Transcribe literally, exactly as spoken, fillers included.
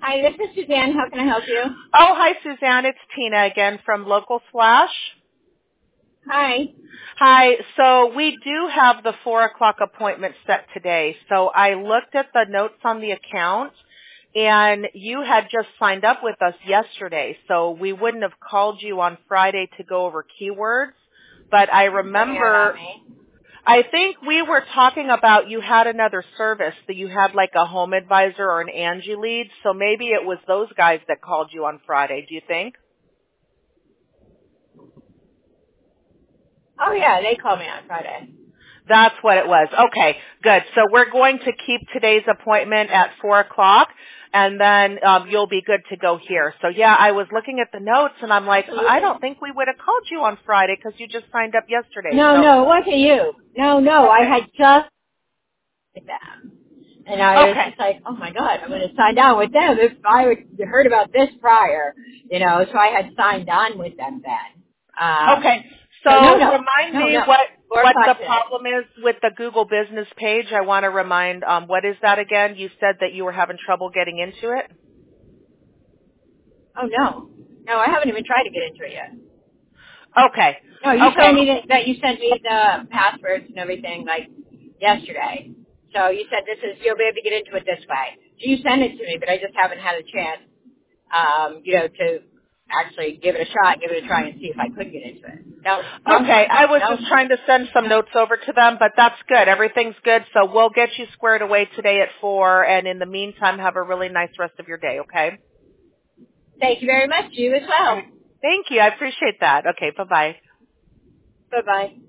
Hi, this is Suzanne. How can I help you? Oh, hi, Suzanne. It's Tina again from Local Slash. Hi. Hi. So we do have the four o'clock appointment set today. So I looked at the notes on the account, and you had just signed up with us yesterday. So we wouldn't have called you on Friday to go over keywords. But I remember, I think we were talking about you had another service, that you had like a home advisor or an Angie lead. So maybe it was those guys that called you on Friday. Do you think? Oh, yeah, they called me on Friday. That's what it was. Okay, good. So we're going to keep today's appointment at four o'clock, and then um, you'll be good to go here. So, yeah, I was looking at the notes, and I'm like, I don't think we would have called you on Friday because you just signed up yesterday. No, So, no, it wasn't you. No, no, okay. I had just with them. And I was Okay. just like, oh, my God, I'm going to sign on with them. If I would, heard about this prior, you know, so I had signed on with them then. Um, Okay. So so, no, no, remind no, me no. what four what the o'clock today. problem is with the Google Business page. I want to remind, um, what is that again? You said that you were having trouble getting into it. Oh, no. No, I haven't even tried to get into it yet. Okay. No, you Okay. told me that, that you sent me the passwords and everything, like, yesterday. So you said this is, you'll be able to get into it this way. So you sent it to me, but I just haven't had a chance, um, you know, to actually give it a shot, give it a try and see if I could get into it. No, wrong Okay, one. I was No. just trying to send some notes over to them, but that's good. Everything's good, so we'll get you squared away today at four, and in the meantime, have a really nice rest of your day, okay? Thank you very much. You as All well. right. Thank you. I appreciate that. Okay, bye-bye. Bye-bye.